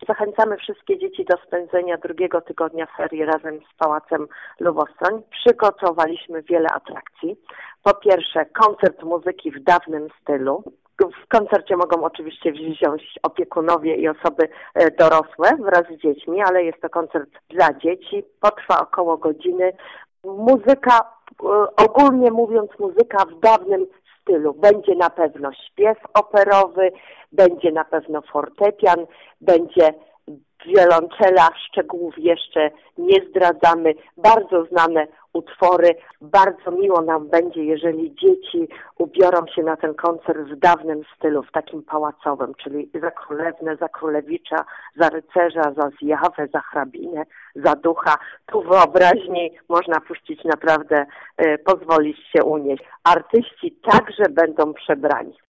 Zachęcamy wszystkie dzieci do spędzenia drugiego tygodnia ferii razem z Pałacem Lubostrąg. Przygotowaliśmy wiele atrakcji. Po pierwsze, koncert muzyki w dawnym stylu. W koncercie mogą oczywiście wziąć opiekunowie i osoby dorosłe wraz z dziećmi, ale jest to koncert dla dzieci. Potrwa około godziny. Muzyka, ogólnie mówiąc, muzyka w dawnym stylu. Będzie na pewno śpiew operowy, będzie na pewno fortepian, będzie wiolonczela, szczegółów jeszcze nie zdradzamy. Bardzo znane utwory. Bardzo miło nam będzie, jeżeli dzieci ubiorą się na ten koncert w dawnym stylu, w takim pałacowym, czyli za królewnę, za królewicza, za rycerza, za zjawę, za hrabinę, za ducha. Tu wyobraźni można puścić naprawdę, pozwolić się unieść. Artyści także będą przebrani.